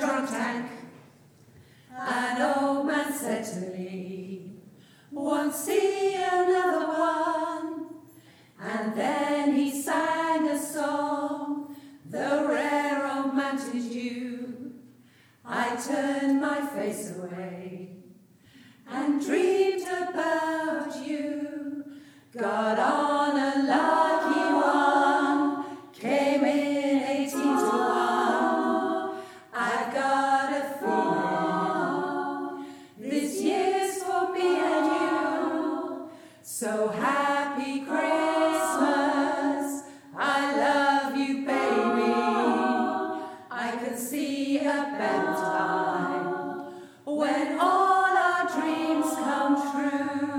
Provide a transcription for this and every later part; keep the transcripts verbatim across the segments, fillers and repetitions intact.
drunk tank. An old man said to me, won't see another one. And then he sang a song, the rare old mountain dew. I turned my face away and dreamed about you. Got on a lucky one, came in eighteen to one. I got a feeling this year's for me and you. So happy Christmas, I love you, baby. I can see a better time when all our dreams come true.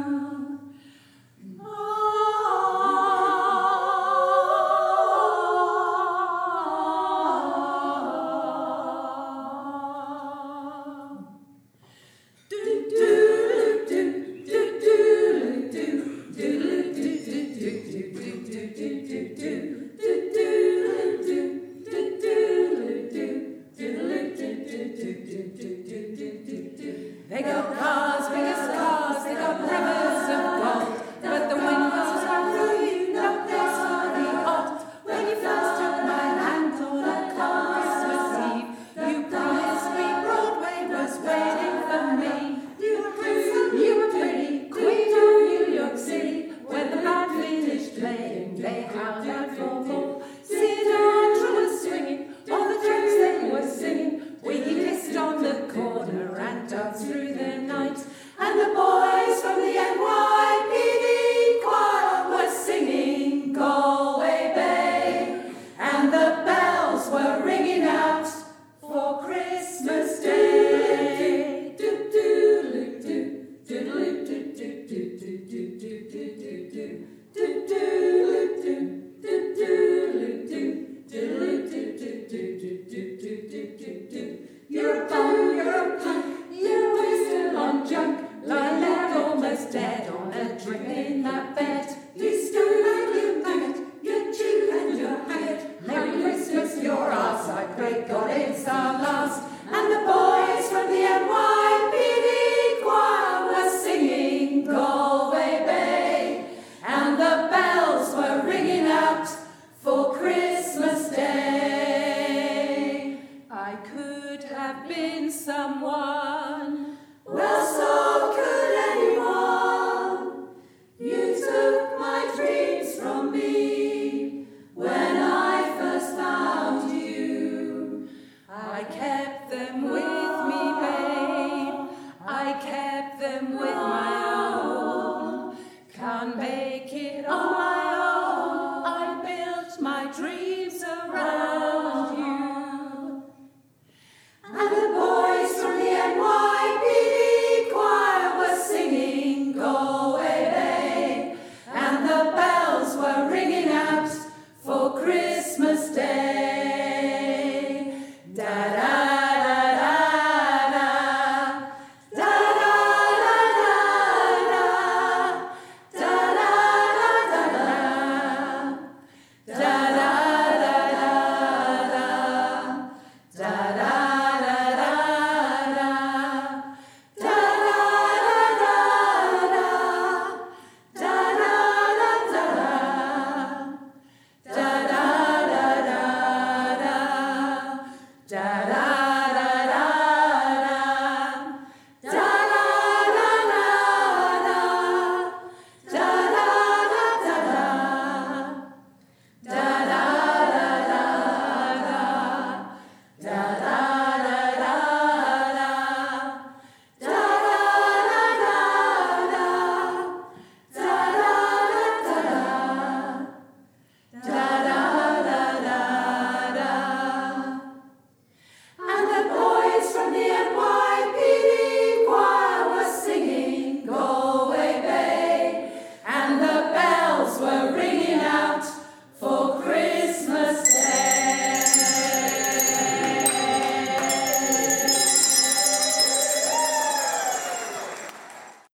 They got cars, biggest cars, they got rivers of gold, but the windows are through, no place for the old. When you first took my hand on a cold Christmas Eve, you promised me Broadway was waiting for me. You were handsome, you were pretty, queen of New York City. When the band finished playing, they howled out for